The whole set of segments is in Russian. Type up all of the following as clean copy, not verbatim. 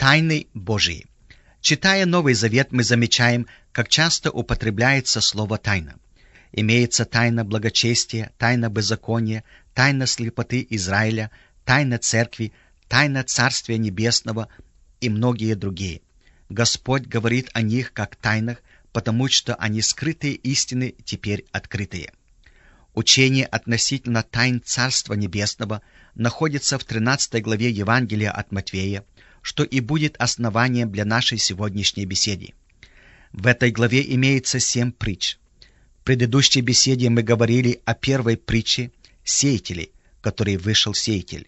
Тайны Божии. Читая Новый Завет, мы замечаем, как часто употребляется слово «тайна». Имеется тайна благочестия, тайна беззакония, тайна слепоты Израиля, тайна церкви, тайна Царствия Небесного и многие другие. Господь говорит о них как тайнах, потому что они скрытые истины, теперь открытые. Учение относительно тайн Царства Небесного находится в 13 главе Евангелия от Матфея, что и будет основанием для нашей сегодняшней беседы. В этой главе имеется 7 притч. В предыдущей беседе мы говорили о первой притче «Сеятеле», который вышел сеятель.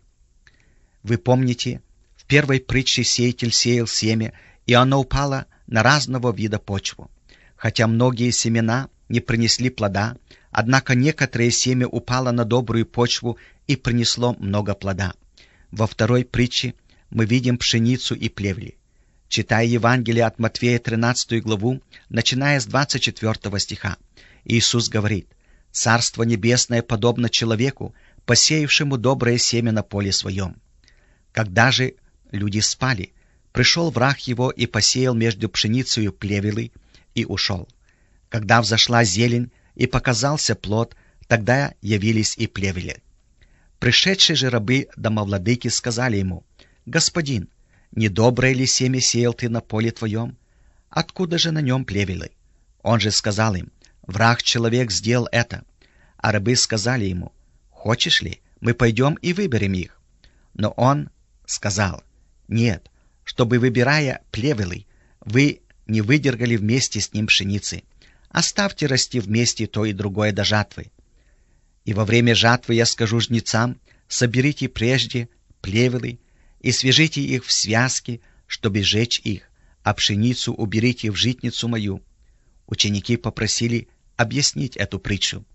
Вы помните, в первой притче сеятель сеял семя, и оно упало на разного вида почву. Хотя многие семена не принесли плода, однако некоторое семя упало на добрую почву и принесло много плода. Во второй притче мы видим пшеницу и плевли. Читая Евангелие от Матфея 13 главу, начиная с 24 стиха, Иисус говорит: «Царство Небесное подобно человеку, посеявшему доброе семя на поле своем. Когда же люди спали, пришел враг его и посеял между пшеницей плевелы и ушел. Когда взошла зелень и показался плод, тогда явились и плевели. Пришедшие же рабы домовладыки сказали ему: «Господин, недоброе ли семя сеял ты на поле твоем? Откуда же на нем плевелы?» Он же сказал им: «Враг-человек сделал это». А рабы сказали ему: «Хочешь ли, мы пойдем и выберем их?» Но он сказал: «Нет, чтобы, выбирая плевелы, вы не выдергали вместе с ним пшеницы. Оставьте расти вместе то и другое до жатвы. И во время жатвы я скажу жнецам: соберите прежде плевелы и свяжите их в связки, чтобы сжечь их, а пшеницу уберите в житницу мою». Ученики попросили объяснить эту притчу.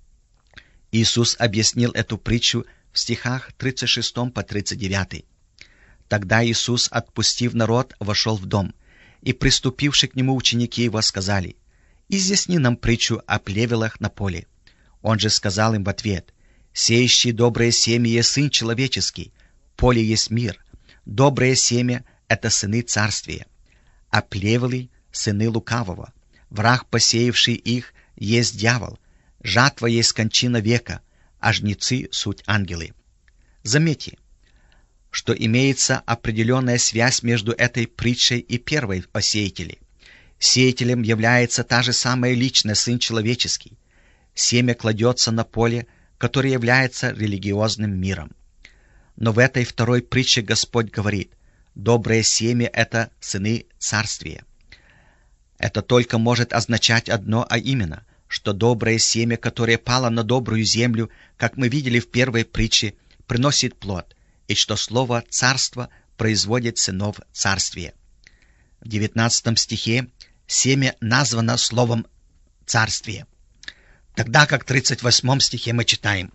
Иисус объяснил эту притчу в стихах 36 по 39. Тогда Иисус, отпустив народ, вошел в дом, и приступившие к нему ученики его сказали: «Изъясни нам притчу о плевелах на поле». Он же сказал им в ответ: «Сеющий доброе семя есть Сын Человеческий, поле есть мир, доброе семя — это сыны Царствия, а плевелы — сыны Лукавого. Враг, посеявший их, есть дьявол, жатва есть кончина века, а жнецы — суть ангелы». Заметьте, что имеется определенная связь между этой притчей и первой о сеятеле. Сеятелем является та же самая личность, Сын Человеческий. Семя кладется на поле, которое является религиозным миром. Но в этой второй притче Господь говорит: доброе семя — это сыны Царствия. Это только может означать одно, а именно, что доброе семя, которое пало на добрую землю, как мы видели в первой притче, приносит плод, и что слово «царство» производит сынов Царствия. В 19 стихе семя названо словом «царствие», тогда как в 38 стихе мы читаем: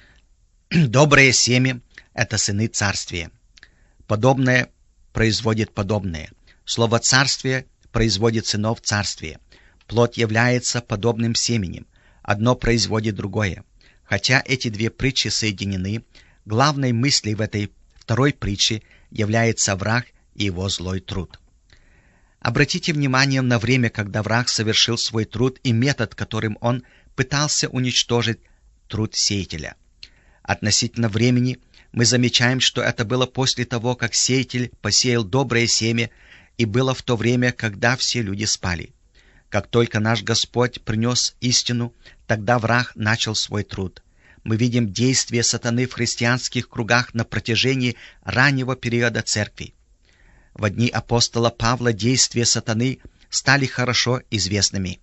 «Доброе семя — это сыны Царствия». Подобное производит подобное. Слово «царствие» производит сынов Царствия. Плод является подобным семенем. Одно производит другое. Хотя эти две притчи соединены, главной мыслью в этой второй притче является враг и его злой труд. Обратите внимание на время, когда враг совершил свой труд, и метод, которым он пытался уничтожить труд сеятеля. Относительно времени мы замечаем, что это было после того, как сеятель посеял доброе семя, и было в то время, когда все люди спали. Как только наш Господь принес истину, тогда враг начал свой труд. Мы видим действие сатаны в христианских кругах на протяжении раннего периода церкви. В дни апостола Павла действия сатаны стали хорошо известными.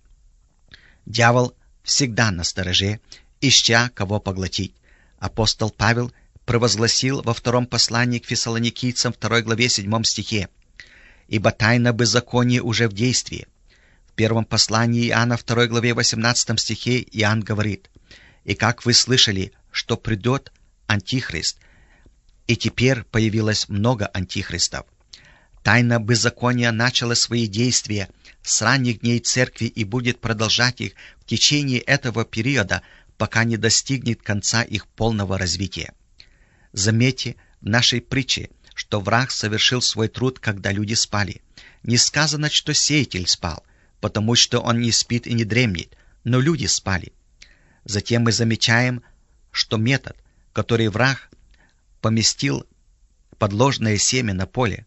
Дьявол всегда настороже, ища кого поглотить. Апостол Павел провозгласил во втором послании к фессалоникийцам 2 главе 7 стихе: «Ибо тайна беззакония уже в действии». В первом послании Иоанна 2 главе 18 стихе Иоанн говорит: «И как вы слышали, что придет Антихрист, и теперь появилось много антихристов». Тайна беззакония начала свои действия с ранних дней церкви и будет продолжать их в течение этого периода, пока не достигнет конца их полного развития. Заметьте в нашей притче, что враг совершил свой труд, когда люди спали. Не сказано, что сеятель спал, потому что он не спит и не дремлет, но люди спали. Затем мы замечаем, что метод, который враг поместил под ложное семя на поле,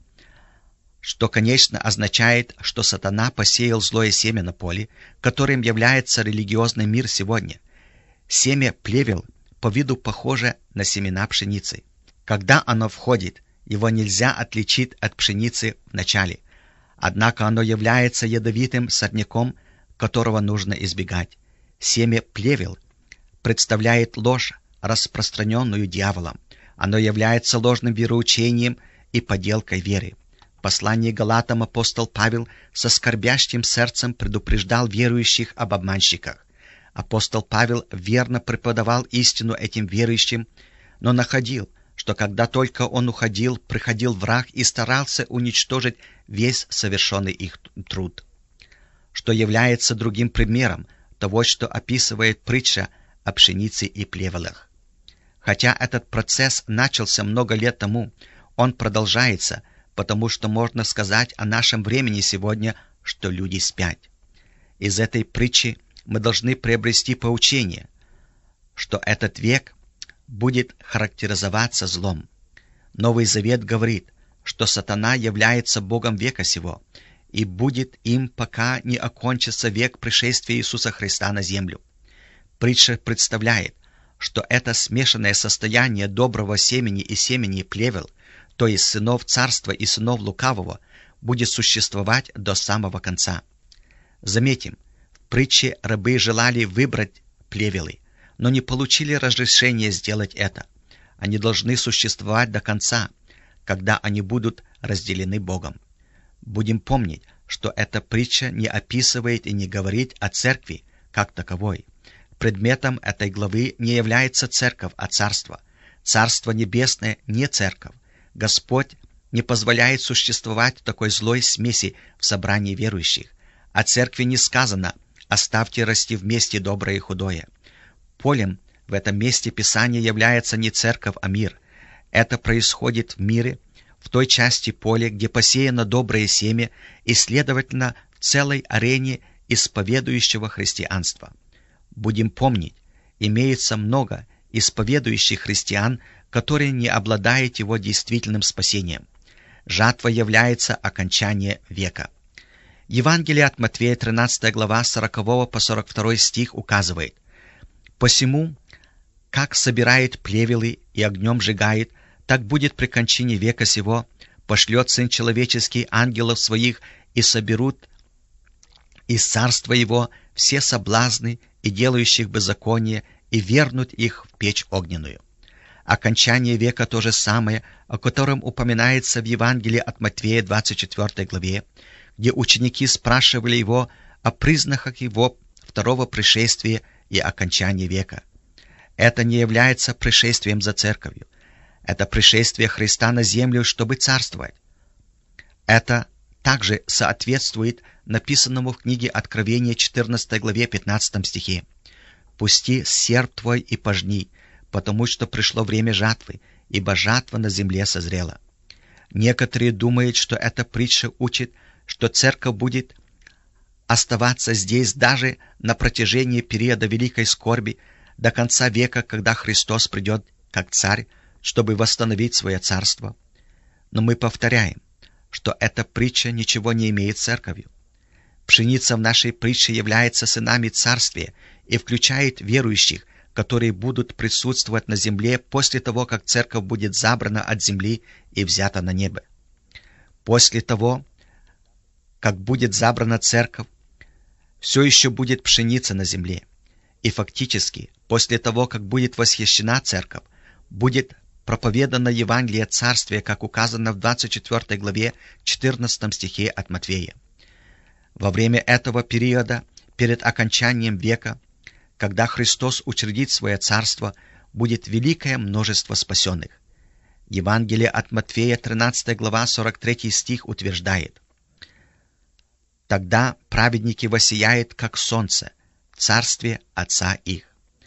что, конечно, означает, что сатана посеял злое семя на поле, которым является религиозный мир сегодня. Семя плевел по виду похоже на семена пшеницы. Когда оно входит, его нельзя отличить от пшеницы в начале. Однако оно является ядовитым сорняком, которого нужно избегать. Семя плевел представляет ложь, распространенную дьяволом. Оно является ложным вероучением и подделкой веры. В послании Галатам апостол Павел со скорбящим сердцем предупреждал верующих об обманщиках. Апостол Павел верно преподавал истину этим верующим, но находил, что когда только он уходил, приходил враг и старался уничтожить весь совершенный их труд, что является другим примером того, что описывает притча о пшенице и плевелах. Хотя этот процесс начался много лет тому, он продолжается, потому что можно сказать о нашем времени сегодня, что люди спят. Из этой притчи мы должны приобрести поучение, что этот век будет характеризоваться злом. Новый Завет говорит, что сатана является Богом века сего и будет им, пока не окончится век пришествия Иисуса Христа на землю. Притча представляет, что это смешанное состояние доброго семени и семени плевел, то есть сынов царства и сынов лукавого, будет существовать до самого конца. Заметим, в притче рабы желали выбрать плевелы, но не получили разрешения сделать это. Они должны существовать до конца, когда они будут разделены Богом. Будем помнить, что эта притча не описывает и не говорит о церкви как таковой. Предметом этой главы не является церковь, а царство. Царство небесное не церковь. Господь не позволяет существовать такой злой смеси в собрании верующих. О церкви не сказано «оставьте расти вместе доброе и худое». Полем в этом месте Писания является не церковь, а мир. Это происходит в мире, в той части поля, где посеяно доброе семя и, следовательно, в целой арене исповедующего христианства. Будем помнить, имеется много исповедующих христиан, которые не обладают его действительным спасением. Жатва является окончание века. Евангелие от Матфея, 13 глава, 40 по 42 стих указывает: «Посему, как собирает плевелы и огнем сжигает, так будет при кончине века сего, пошлет Сын Человеческий ангелов своих, и соберут из царства его все соблазны и делающих беззаконие, и вернут их в печь огненную». Окончание века то же самое, о котором упоминается в Евангелии от Матфея, 24 главе, где ученики спрашивали его о признаках его второго пришествия и окончания века. Это не является пришествием за церковью. Это пришествие Христа на землю, чтобы царствовать. Это также соответствует написанному в книге Откровения, 14 главе, 15 стихе: «Пусти серп твой и пожни, потому что пришло время жатвы, ибо жатва на земле созрела». Некоторые думают, что эта притча учит, что церковь будет оставаться здесь даже на протяжении периода великой скорби до конца века, когда Христос придет как царь, чтобы восстановить свое царство. Но мы повторяем, что эта притча ничего не имеет с церковью. Пшеница в нашей притче является сынами царствия и включает верующих, которые будут присутствовать на земле после того, как церковь будет забрана от земли и взята на небо. После того, как будет забрана церковь, все еще будет пшеница на земле. И фактически, после того, как будет восхищена церковь, будет проповедано Евангелие Царствия, как указано в 24 главе 14 стихе от Матфея. Во время этого периода, перед окончанием века, когда Христос учредит свое царство, будет великое множество спасенных. Евангелие от Матфея, 13 глава, 43 стих утверждает: «Тогда праведники воссияют, как солнце, в царстве Отца их».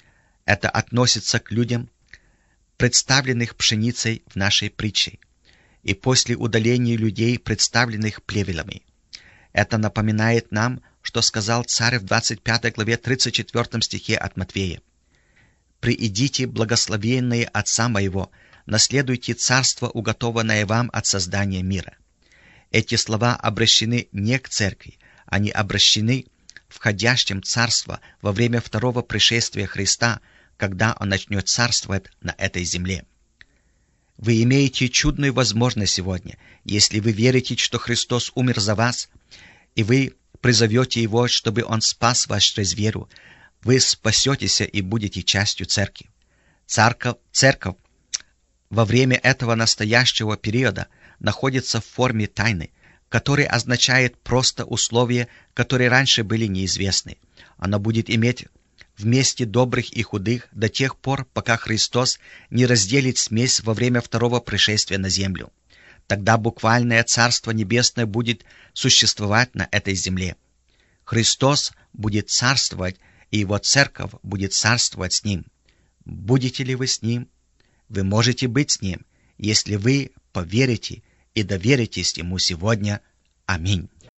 Это относится к людям, представленных пшеницей в нашей притче. и после удаления людей, представленных плевелами. Это напоминает нам, что сказал царь в 25 главе 34 стихе от Матфея. «Приидите, благословенные Отца Моего, наследуйте царство, уготованное вам от создания мира». Эти слова обращены не к церкви, они обращены входящим царство во время второго пришествия Христа, когда Он начнет царствовать на этой земле. Вы имеете чудную возможность сегодня, если вы верите, что Христос умер за вас, и вы призовете Его, чтобы Он спас вас через веру, вы спасетесь и будете частью церкви. Церковь во время этого настоящего периода находится в форме тайны, которая означает просто условия, которые раньше были неизвестны. Она будет иметь вместе добрых и худых до тех пор, пока Христос не разделит смесь во время второго пришествия на землю. Тогда буквальное Царство Небесное будет существовать на этой земле. Христос будет царствовать, и Его Церковь будет царствовать с Ним. Будете ли вы с Ним? Вы можете быть с Ним, если вы поверите и доверитесь Ему сегодня. Аминь.